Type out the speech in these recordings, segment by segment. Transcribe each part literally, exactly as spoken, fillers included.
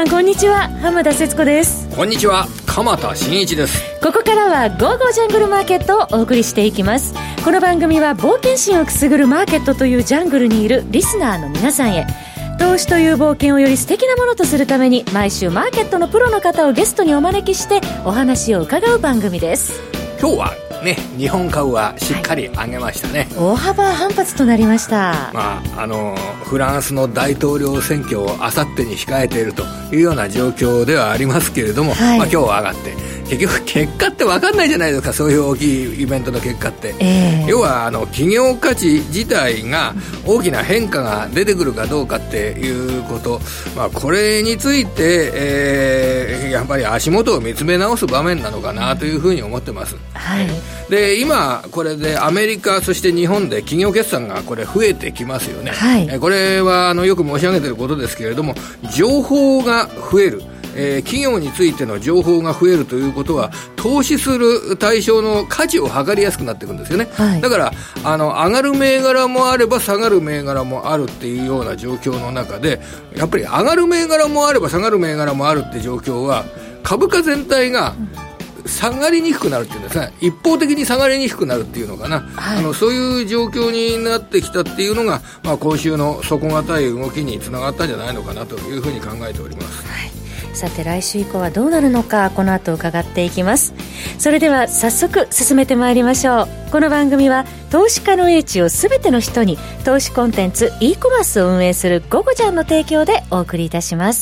さんこんにちは、浜田節子です。 こんにちは、鎌田新一です。 ここからはゴーゴージャングルマーケットをお送りしていきます。この番組は冒険心をくすぐるマーケットというジャングルにいるリスナーの皆さんへ、投資という冒険をより素敵なものとするために毎週マーケットのプロの方をゲストにお招きしてお話を伺う番組です。 今日はね、日本株はしっかり上げましたね、 はい、大幅反発となりました。 まあ、あのフランスの大統領選挙をあさってに控えているというような状況ではありますけれども、はい、まあ、今日は上がって結局結果って分かんないじゃないですか、そういう大きいイベントの結果って、えー、要はあの企業価値自体が大きな変化が出てくるかどうかっていうこと、まあ、これについて、えー、やっぱり足元を見つめ直す場面なのかなというふうに思ってます、はい。で今これでアメリカそして日本で企業決算がこれ増えてきますよね、はい。えこれはあのよく申し上げていることですけれども、情報が増える、えー、企業についての情報が増えるということは投資する対象の価値を測りやすくなっていくんですよね、はい。だからあの上がる銘柄もあれば下がる銘柄もあるっていうような状況の中で、やっぱり上がる銘柄もあれば下がる銘柄もあるって状況は株価全体が下がりにくくなるっていうんですね。一方的に下がりにくくなるっていうのかな、はい、あのそういう状況になってきたっていうのが、まあ、今週の底堅い動きにつながったんじゃないのかなというふうに考えております、はい。 さて来週以降はどうなるのか、この後伺っていきます。それでは早速進めてまいりましょう。この番組は投資家の英知をすべての人に、投資コンテンツ e コマースを運営するゴゴジャンの提供でお送りいたします。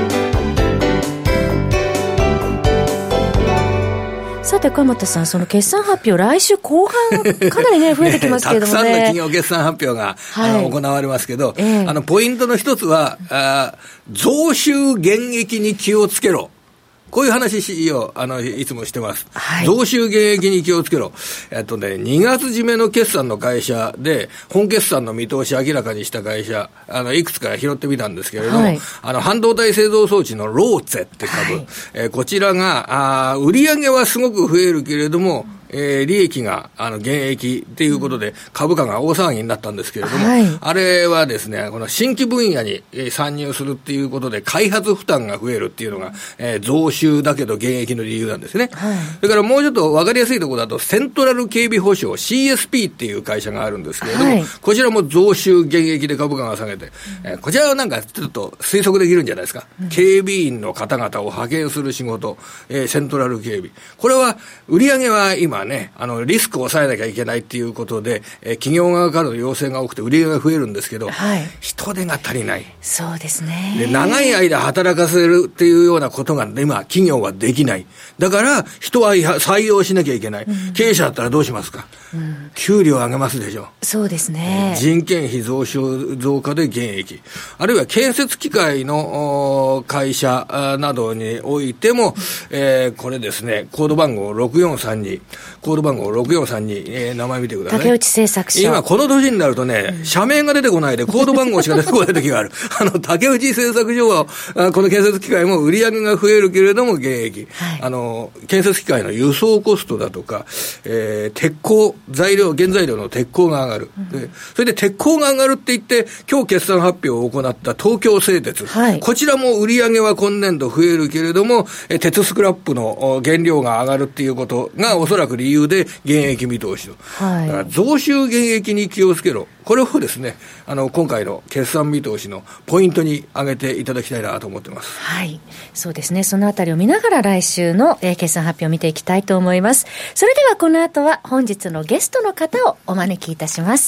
さて鎌田さん、その決算発表来週後半かなりね増えてきますけれどもねたくさんの企業決算発表が、はい、あの行われますけど、えー、あのポイントの一つはあ増収減益に気をつけろ、こういう話をあのいつもしてます、はい。増収減益に気をつけろ。えっとね、にがつ締めの決算の会社で本決算の見通し明らかにした会社、あのいくつか拾ってみたんですけれども、はい、あの半導体製造装置のローツェって株、はい、えー、こちらがあ売上はすごく増えるけれども、えー、利益があの減益っていうことで株価が大騒ぎになったんですけれども、はい、あれはですね、この新規分野に参入するっていうことで開発負担が増えるっていうのが、えー、増収だけど減益の理由なんですね、はい。それからもうちょっと分かりやすいところだとセントラル警備保障 シーエスピー っていう会社があるんですけれども、はい、こちらも増収減益で株価が下げて、うん、えー、こちらはなんかちょっと推測できるんじゃないですか、うん、警備員の方々を派遣する仕事、えー、セントラル警備、これは売上は今ね、あのリスクを抑えなきゃいけないっていうことで、えー、企業側からの要請が多くて売り上げが増えるんですけど、はい、人手が足りない。 そうですね。 で長い間働かせるっていうようなことが今企業はできない。だから人は採用しなきゃいけない、うん、経営者だったらどうしますか、うん、給料上げますでしょ。 そうですね。 人件費増収増加で減益、あるいは建設機械の会社などにおいても、えー、これですね、コード番号ろくよんさんに、コード番号ろくよんさんに、えー、名前見てください。 竹内製作所。 今この年になるとね、うん、社名が出てこないでコード番号しか出てこない時があるあの竹内製作所はこの建設機械も売り上げが増えるけれども減益、はい、あの建設機械の輸送コストだとか、えー、鉄鋼材料原材料の鉄鋼が上がる、うん、でそれで鉄鋼が上がるって言って今日決算発表を行った東京製鉄、はい、こちらも売り上げは今年度増えるけれども、え鉄スクラップの原料が上がるっていうことがおそらく理由で減益見通しと、はい、だから増収減益に気をつけろ、これをですね、あの今回の決算見通しのポイントに挙げていただきたいなと思ってます。 はい、そうですね。そのあたりを見ながら来週の、えー、決算発表を見ていきたいと思います。それではこの後は本日のゲストの方をお招きいたします。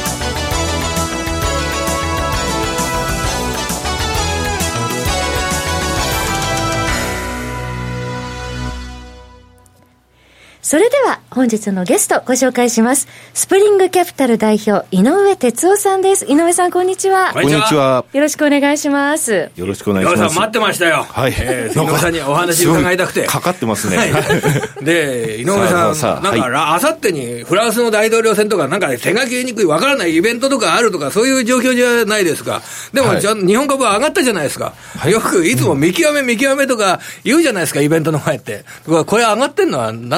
それでは本日のゲストご紹介します。スプリングキャピタル代表井上哲夫さんです。井上さんこんにちは。 こんにちは。 よろしくお願いします。 よろしくお願いします。 井上さん待ってましたよ。はい。えー、井上さんにお話伺いたくて。 かかってますね。 はい、で井上さんさあなんか、はい、あさってにフランスの大統領選とかなんか手がけにくいわからないイベントとかあるとかそういう状況じゃないですか。でも、はい、じゃ日本株は上がったじゃないですか。はい、よくいつも見極め見極めとか言うじゃないですか、イベントの前って。これ上がってんのはなんででしょう。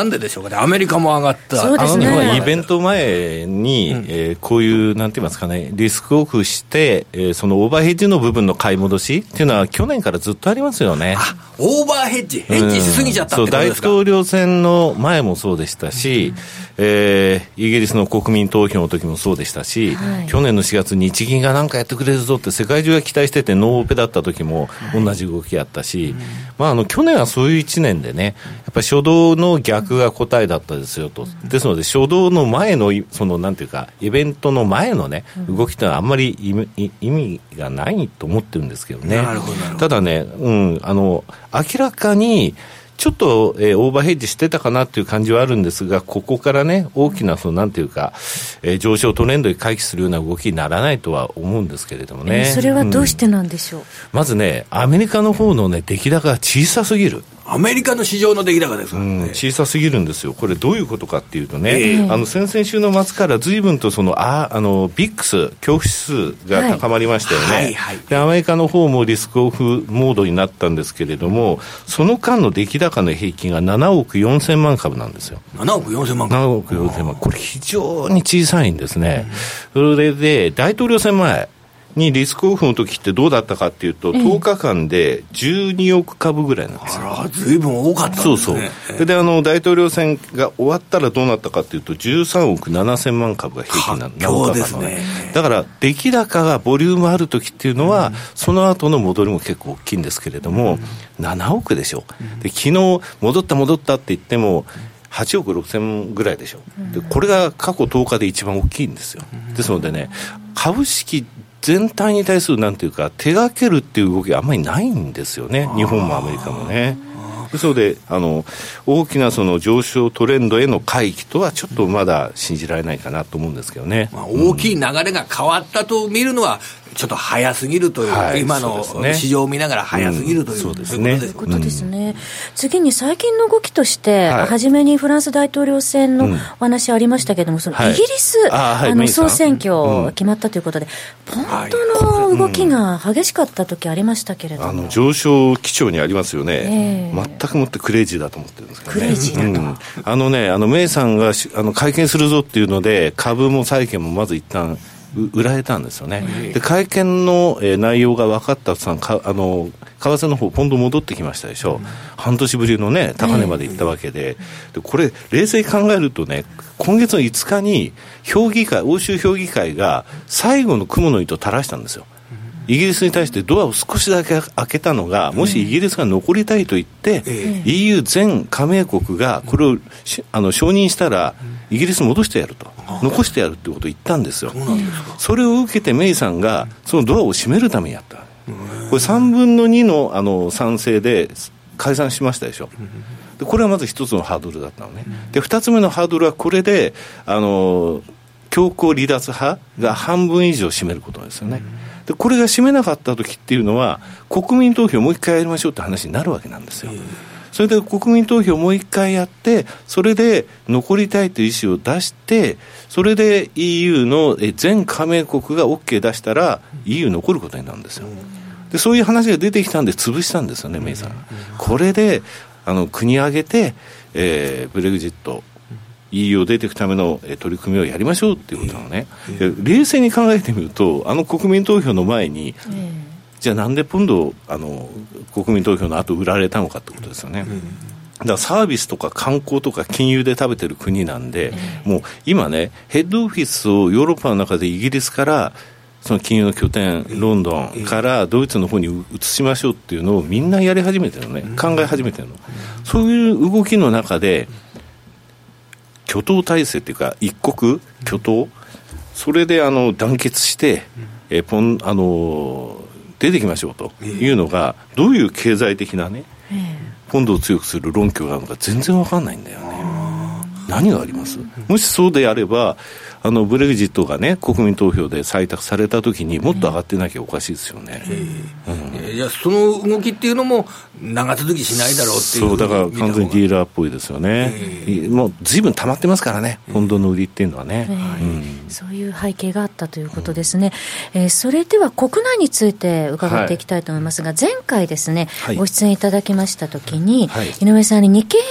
とかでアメリカも上がった。 そうですね、 あのイベント前に、うんえー、こういうなんて言いますかね、リスクオフして、えー、そのオーバーヘッジの部分の買い戻しっていうのは去年からずっとありますよね。 あ、オーバーヘッジヘッジしすぎちゃったってことですか。 うん、そう大統領選の前もそうでしたし、うんえー、イギリスの国民投票の時もそうでしたし、はい、去年のしがつ日銀が何かやってくれるぞって世界中が期待しててノーオペだった時も同じ動きあったし、はいまあ、あの去年はそういういちねんでね、やっぱり初動の逆が答えだったですよと。ですので初動の前のそのなんていうかイベントの前のね動きってのはあんまり意味、意味がないと思ってるんですけどね。 なるほどなるほど。 ただね、うん、あの明らかにちょっと、えー、オーバーヘッジしてたかなという感じはあるんですが、ここからね大きなそのなんていうか、えー、上昇トレンドに回帰するような動きにならないとは思うんですけれどもね、 えー、それはどうしてなんでしょう。うん、 まずねアメリカの方のね出来高が小さすぎる。 アメリカの市場の出来高ですからね、 うん、小さすぎるんですよ。これどういうことかっていうとね、 えー、 あの先々週の末から随分とそのああのビックス恐怖指数が高まりましたよね、はいはいはい、でアメリカの方もリスクオフモードになったんですけれども、その間の出来高の平均がななおくよんせんまんかぶなんですよ。 ななおくよんせんまんななおくよんせんまん、これ非常に小さいんですね、うん、それで大統領選前にリスクオフの時ってどうだったかっていうと、とおかかんでじゅうにおくかぶぐらいなんですよ。 あら、ずいぶん多かったんですね。 そうそう。で、あの大統領選が終わったらどうなったかっていうとじゅうさんおくななせんまんかぶが平均なんですね。 だから出来高がボリュームある時っていうのは、うん、その後の戻りも結構大きいんですけれども、うん、ななおくでしょ。で、昨日戻った戻ったって言ってもはちおくろくせんぐらいでしょ。で、これが過去とおかで一番大きいんですよ。ですのでね、株式全体に対するなんていうか手掛けるっていう動きがあんまりないんですよね、日本もアメリカもね。ですのであの大きなその上昇トレンドへの回帰とはちょっとまだ信じられないかなと思うんですけどね、 まあ、大きい流れが変わったと見るのはちょっと早すぎるという、はい、今の市場を見ながら早すぎるという、 うん、そうですね。 ということですね、うん、次に最近の動きとして、はい、初めにフランス大統領選のお話ありましたけれども、そのイギリス、はい、あ、はい、あの総選挙決まったということで、うん、ポンドの動きが激しかった時ありましたけれども、 あの上昇基調にありますよね、えー、全くもってクレイジーだと思ってるんですけどね。 クレイジーだと、うん、 あのね、あのメイさんがあの会見するぞっていうので株も債券もまず一旦売られたんですよね、うん、で会見の、えー、内容が分かったさんかあの為替の方ポンド戻ってきましたでしょ、うん、半年ぶりのね高値までいったわけで、うん、でこれ冷静に考えるとね、今月のいつかに評議会欧州評議会が最後の蜘蛛の糸を垂らしたんですよ。イギリスに対してドアを少しだけ開けたのが、もしイギリスが残りたいと言って、うん、イーユー 全加盟国がこれをあの承認したら、イギリス戻してやると、うん、残してやるってことを言ったんですよ。 そうなんですか。それを受けてメイさんがそのドアを閉めるためにやった、うん、これさんぶんのに の, あの賛成で解散しましたでしょ、うん、でこれはまず一つのハードルだったのね、うん、で二つ目のハードルはこれであの強行離脱派が半分以上占めることですよね、うんでこれが占めなかった時っていうのは国民投票もう一回やりましょうって話になるわけなんですよ。それで国民投票もう一回やって、それで残りたいという意思を出して、それで イーユー の全加盟国が OK 出したら イーユー 残ることになるんですよ。でそういう話が出てきたんで潰したんですよね、メイさん。これであの国挙げて、えー、ブレグジットイーユー を出ていくための取り組みをやりましょうっていうことなのね、えーえー、冷静に考えてみると、あの国民投票の前に、えー、じゃあなんでポンドあの国民投票の後売られたのかってことですよね、えー、だからサービスとか観光とか金融で食べてる国なんで、えー、もう今ねヘッドオフィスをヨーロッパの中でイギリスからその金融の拠点ロンドンからドイツの方に移しましょうっていうのをみんなやり始めてるのね、考え始めてるの、そういう動きの中で挙党体制っていうか一国挙党、それであの団結して、えー、ポンあの出てきましょうというのがどういう経済的なねポンドを強くする論拠があるのか全然わかんないんだよね。何があります？もしそうであればあのブレグジットがね国民投票で採択されたときにもっと上がってなきゃおかしいですよね、 うんうん、じゃあその動きっていうのも長続きしないだろうっていう。 そうだから完全にディーラーっぽいですよね、もう随分溜まってますからね、ポンドの売りっていうのはね、 えーうん、そういう背景があったということですね、うんえー、それでは国内について伺っていきたいと思いますが、はい、前回ですね、はい、ご出演いただきましたときに、はい、井上さんに日経平均株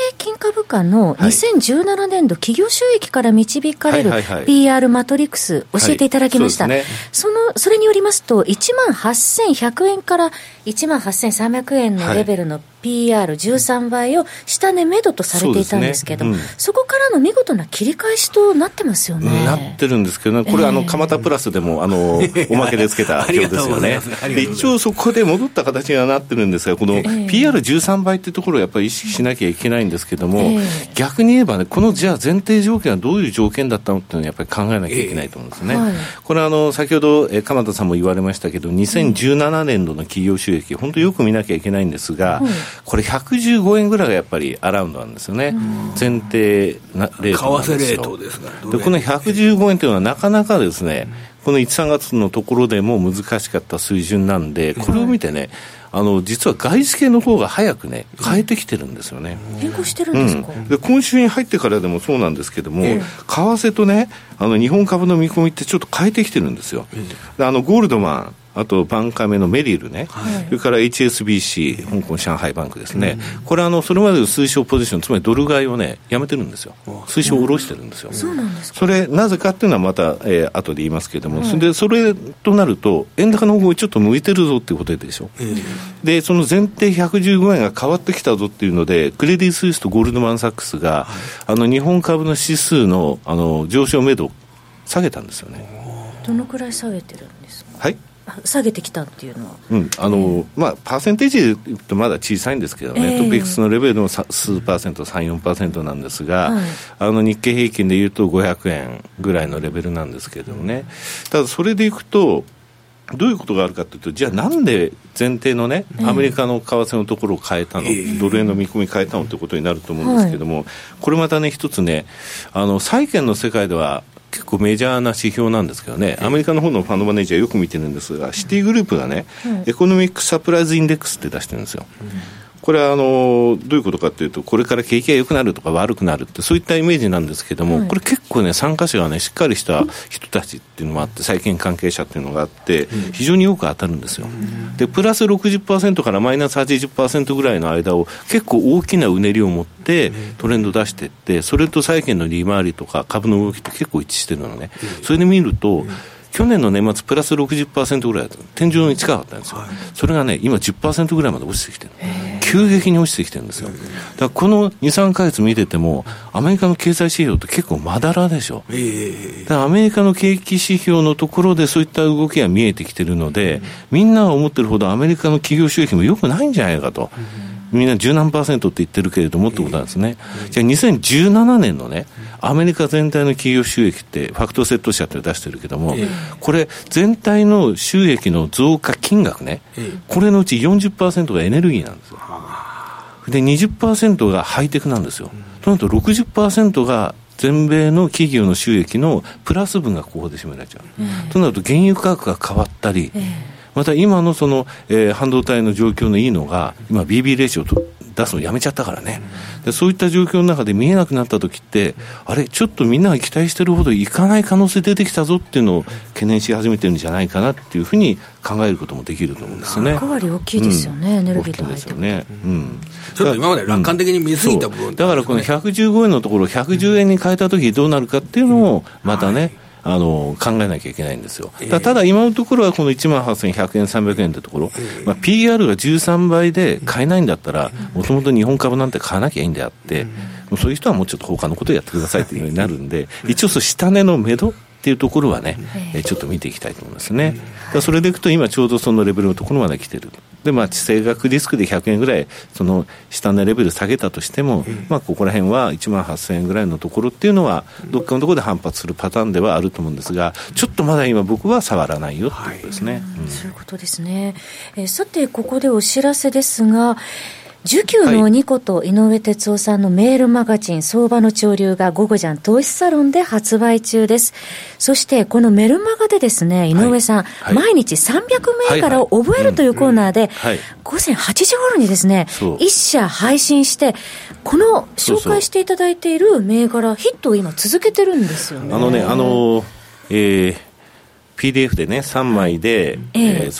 株価のにせんじゅうななねんど企業収益から導かれる ピーアール マトリックス教えていただきました。はいはいはい、そのそれによりますといちまんはっせんひゃくえんからいちまんはっせんさんびゃくえんのレベルの ピーアールじゅうさんばいを下値目処とされていたんですけど、 そ,、ねうん、そこからの見事な切り返しとなってますよね。 なってるんですけどね、これ、えー、あの蒲田プラスでもあのおまけでつけた表ですよね。で一応そこで戻った形にはなってるんですが、この ピーアールじゅうさんばいっていうところをやっぱり意識しなきゃいけないんですけども、えー、逆に言えばね、このじゃあ前提条件はどういう条件だったのっていうのをやっぱり考えなきゃいけないと思うんですね。えーはい、これはあの先ほどえ鎌田さんも言われましたけど、にせんじゅうななねんどの企業収益、本当よく見なきゃいけないんですが、うん、これひゃくじゅうごえんぐらいがやっぱりアラウンドなんですよね。前提なレートなんですよ。為替レートですから。でこのひゃくじゅうごえんというのはなかなかですね、このいち、さんがつのところでも難しかった水準なんで、これを見てね、あの実は外資系の方が早くね変えてきてるんですよね。 変更してるんですか。うん、 で今週に入ってからでもそうなんですけども、えー、為替とね、あの日本株の見込みってちょっと変えてきてるんですよ。えー、であのゴールドマン、あとバンカメのメリルね、はい、それから エイチエスビーシー 香港上海バンクですね、うん、これはあのそれまでの推奨ポジション、つまりドル買いをねやめてるんですよ。推奨を下ろしてるんですよ。 うん、そうなんですか。 それなぜかっていうのはまた、えー、後で言いますけれども、うん、それでそれとなると円高の方向にちょっと向いてるぞっていうことでしょ。うん、でその前提ひゃくじゅうごえんが変わってきたぞっていうので、クレディ・スイスとゴールドマン・サックスが、はい、あの日本株の指数の、あの上昇目処を下げたんですよね。 どのくらい下げてるんですか。 はい、 下げてきたっていうのは、 うんあのえーまあ、パーセンテージで言うとまだ小さいんですけどね、えー、トピックスのレベルでも数パーセント さん、よんパーセント なんですが、はい、あの日経平均で言うとごひゃくえんぐらいのレベルなんですけれどもね、ただそれでいくとどういうことがあるかというと、じゃあなんで前提のねアメリカの為替のところを変えたの、えー、ドル円の見込み変えたのということになると思うんですけども、はい、これまたね一つね、あの債券の世界では結構メジャーな指標なんですけどね、アメリカの方のファンドマネージャーよく見てるんですが、シティグループがね、うん、エコノミックサプライズインデックスって出してるんですよ。うん、これはあのどういうことかというと、これから景気が良くなるとか悪くなるってそういったイメージなんですけども、うん、これ結構ね参加者がねしっかりした人たちっていうのもあって、債券関係者っていうのがあって非常によく当たるんですよ。でプラス ろくじゅっパーセント からマイナス はちじゅっパーセント ぐらいの間を結構大きなうねりを持ってトレンド出していって、それと債券の利回りとか株の動きって結構一致してるのね。それで見ると去年の年末プラス ろくじゅっパーセント ぐらいだった、天井に近かったんですよ。それがね今 じゅっパーセント ぐらいまで落ちてきてる、急激に落ちてきてるんですよ。だからこの に、さんかげつ見ててもアメリカの経済指標って結構まだらでしょ。だからアメリカの景気指標のところでそういった動きが見えてきてるので、みんなが思ってるほどアメリカの企業収益も良くないんじゃないかと、みんな十何パーセントって言ってるけれどもってことなんですね。じゃあにせんじゅうななねんのねアメリカ全体の企業収益ってファクトセット社って出してるけども、これ全体の収益の増加金額ね、これのうち よんじゅっパーセント がエネルギーなんですよ。で にじゅっパーセント がハイテクなんですよ。となると ろくじゅっパーセント が全米の企業の収益のプラス分がここで占められちゃう。となると原油価格が変わったり、また今のその、えー、半導体の状況のいいのが今 ビービー レシオと出すのやめちゃったからね。でそういった状況の中で見えなくなった時って、あれちょっとみんなが期待してるほどいかない可能性出てきたぞっていうのを懸念し始めてるんじゃないかなっていうふうに考えることもできると思うんですよね。 役割大きいですよね、うん、エネルギーと大きいですよね、うん、 ちょっと今まで楽観的に見すぎた部分、 うん、だからこのひゃくじゅうごえんのところをひゃくじゅうえんに変えた時どうなるかっていうのをまたね、はい、あの考えなきゃいけないんですよ。だただ今のところはこのいちまんはっせんひゃくえんさんびゃくえんってところ、まあ、ピーアール がじゅうさんばいで買えないんだったらもともと日本株なんて買わなきゃいいんであって、そういう人はもうちょっと他のことをやってくださいというようになるんで、一応そう下値の目処っていうところはね、えちょっと見ていきたいと思いますね。だそれでいくと今ちょうどそのレベルのところまで来てる。でまあ地政学リスクでひゃくえんぐらいその下値レベル下げたとしても、まあここら辺はいちまんはっせんえんぐらいのところっていうのはどっかのところで反発するパターンではあると思うんですが、ちょっとまだ今僕は触らないよっていうことですね、はいうん、 そういうことですね。えー、さてここでお知らせですが、需給のニコと井上哲夫さんのメールマガジン相場の潮流がゴゴジャン投資サロンで発売中です。そしてこのメルマガでですね、井上さん、はいはい、毎日さんびゃくめいからを覚えるというコーナーで午前はちじ頃にですねいっ社配信して、この紹介していただいている銘柄ヒットを今続けてるんですよね。 あのねあの、えー、ピーディーエフ でねさんまいで、えーえー、その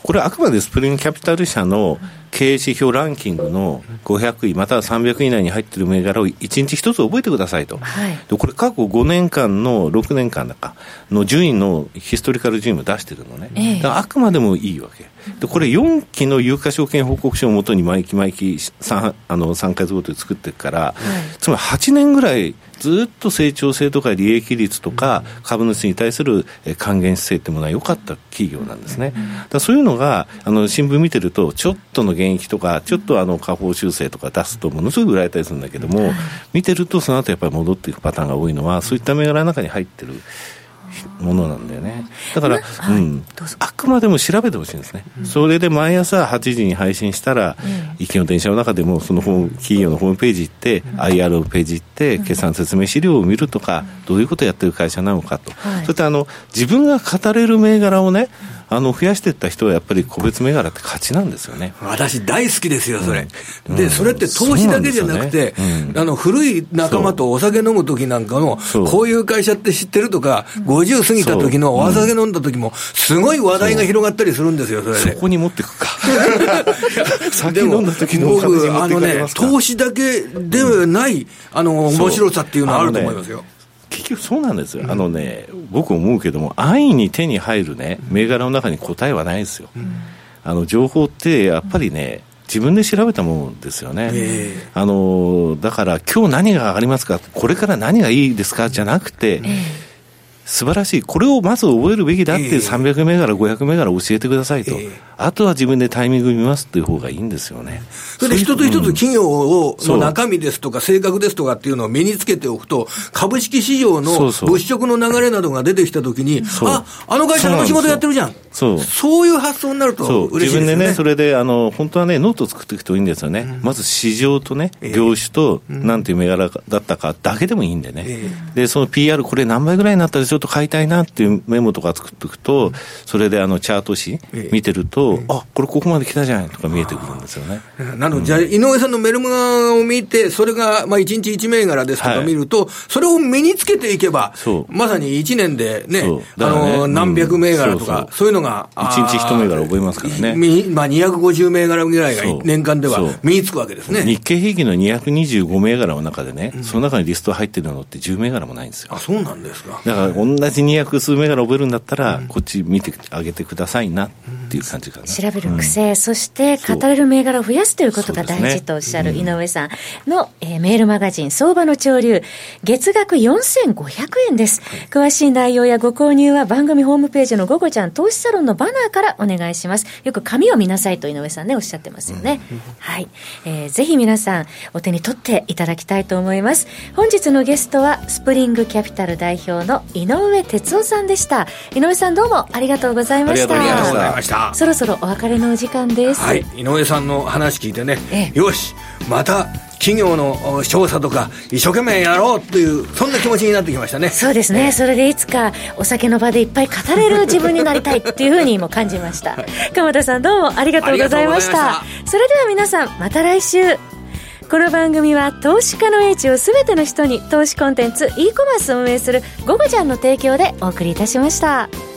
これはあくまでスプリングキャピタル社の経営指標ランキングのごひゃくいまたはさんびゃくい以内に入っている銘柄をいちにちひとつ覚えてくださいと、はい、でこれ過去ごねんかんのろくねんかんだかの順位のヒストリカル順位も出してるのね、えー、だからあくまでもいいわけで、これよんきの有価証券報告書をもとに毎期毎期 3, あのさんかげつごとに作っていくから、はい、つまりはちねんぐらいずっと成長性とか利益率とか株主に対する還元姿勢ってものは良かった企業なんですね。だからそういうのがあの新聞見てるとちょっとの減益とかちょっとあの下方修正とか出すとものすごく売られたりするんだけども、見てるとその後やっぱり戻っていくパターンが多いのはそういった銘柄の中に入ってるものなんだよね。だから、うん、あくまでも調べてほしいんですね、うん、それで毎朝はちじに配信したら、うん、行きの電車の中でもその企業のホームページ行って、うん、アイアール ページ行って決算説明資料を見るとか、うん、どういうことをやってる会社なのかと、はい、そしてあの自分が語れる銘柄をねあの増やしていった人はやっぱり個別銘柄って勝ちなんですよね。 私大好きですよそれ、うん、でそれって投資だけじゃなくて、ねうん、あの古い仲間とお酒飲む時なんかもこういう会社って知ってるとかごじゅう過ぎた時のお酒飲んだ時もすごい話題が広がったりするんですよ。それでそこに持ってくか酒飲んだ時の僕あのね投資だけではない、うん、あの面白さっていうのはあると思いますよ。 結局そうなんですよ、うん、あのね僕思うけども安易に手に入るね銘柄の中に答えはないですよ、うん、あの情報ってやっぱりね自分で調べたものですよね、えー、あのだから今日何が上がりますかこれから何がいいですかじゃなくて、えー素晴らしいこれをまず覚えるべきだっていうさんびゃく銘柄ごひゃく銘柄教えてくださいと、えー、あとは自分でタイミング見ますっていう方がいいんですよね。 それで一つ一つ企業をの中身ですとか性格ですとかっていうのを身につけておくと株式市場の物色の流れなどが出てきたときにああの会社の仕事やってるじゃんそうそういう発想になると嬉しいですよね。 自分でねそれであの本当はねノートを作っていくといいんですよね、うん、まず市場とね業種と何ていう銘柄だったかだけでもいいんでね、えー、でその ピーアール これ何倍ぐらいになったでしょちょっと買いたいなっていうメモとか作っておくと、うん、それであのチャート紙見てると、ええ、あこれここまで来たじゃないとか見えてくるんですよね。 なので、うん、じゃあ井上さんのメルマガを見てそれがまあいちにちいち銘柄ですとか見ると、はい、それを身につけていけばまさにいちねんで ね, ねあの何百銘柄とか、うん、そう, そうそういうのがいちにちいち銘柄覚えますからね、 まあ、にひゃくごじゅう銘柄ぐらいが年間では身につくわけですね。 日経平均のにひゃくにじゅうご銘柄の中でね、うん、その中にリスト入ってるのってじゅう銘柄もないんですよ。 あそうなんですか。 だから同じにひゃく数銘柄覚えるんだったら、うん、こっち見てあげてくださいなっていう感じかな、うん、 調べる癖、うん、そして語れる銘柄を増やすということが大事とおっしゃる井上さんの、えー、メールマガジン相場の潮流月額よんせんごひゃくえんです、はい、詳しい内容やご購入は番組ホームページのゴゴちゃん投資サロンのバナーからお願いします。よく紙を見なさいと井上さんねおっしゃってますよね、うん、はい、えー、ぜひ皆さんお手に取っていただきたいと思います。本日のゲストはスプリングキャピタル代表の井上哲夫さんでした。井上さんどうもありがとうございました。 ありがとうございました。 そろそろお別れのお時間です。 はい、井上さんの話聞いてね、ええ、よしまた企業の調査とか一生懸命やろうというそんな気持ちになってきましたね。 そうですね、ええ、それでいつかお酒の場でいっぱい語れる自分になりたいっていうふうにも感じました、はい、鎌田さんどうもありがとうございました。それでは皆さんまた来週。この番組は投資家の英知をすべての人に投資コンテンツ e コマースを運営するゴゴちゃんの提供でお送りいたしました。